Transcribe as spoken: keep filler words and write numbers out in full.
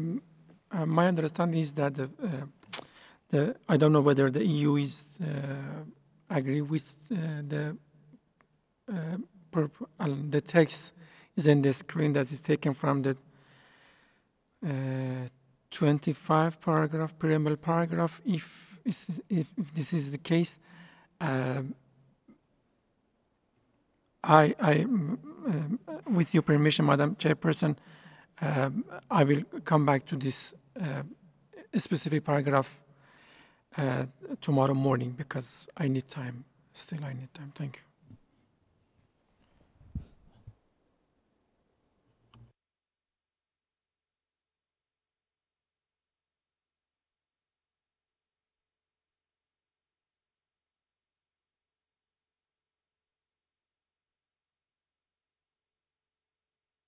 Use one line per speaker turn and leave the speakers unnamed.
um, uh, my understanding is that the, uh, the I don't know whether the E U is uh, agree with uh, the uh, purp- uh, the text is in the screen that is taken from the uh, twenty-five paragraph preamble paragraph. If if, if this is the case, um, I, I mm, um, with your permission, Madam Chairperson, um, I will come back to this uh, specific paragraph uh, tomorrow morning because I need time. Still, I need time. Thank you.